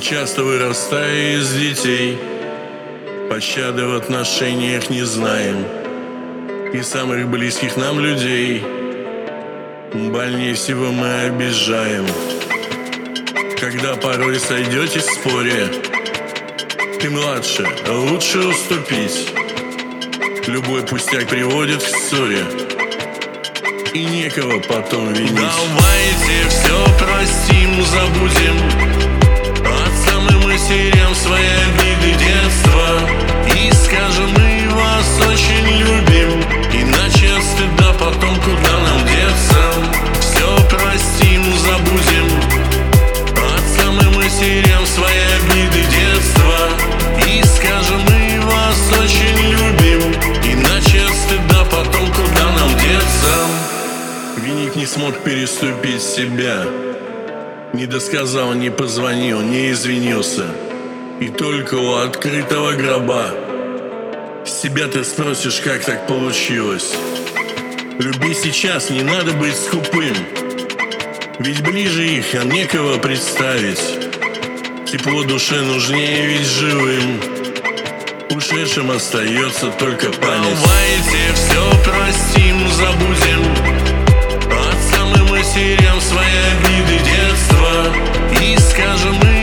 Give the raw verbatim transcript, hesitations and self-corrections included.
часто, вырастая из детей, пощады в отношениях не знаем, и самых близких нам людей больнее всего мы обижаем. Когда порой сойдетесь в споре, ты младше, а лучше уступить. Любой пустяк приводит к ссоре, и некого потом винить. Давайте все простим, забудем, отцам и матерям свои обиды детства, и скажем: мы вас очень любим, иначе от стыда потом куда нам деться. Все простим, забудем, отцам и матерям свои обиды детства, и скажем: мы вас очень любим, иначе от стыда потом куда нам деться. Виник не смог переступить себя, не досказал, не позвонил, не извинился. И только у открытого гроба себя ты спросишь, как так получилось. Люби сейчас, не надо быть скупым, ведь ближе их, а некого представить. Тепло душе нужнее, ведь живым ушедшим остается только память. Давайте все простим, забудем, отцам и матерям свои обиды детства, и скажем: мы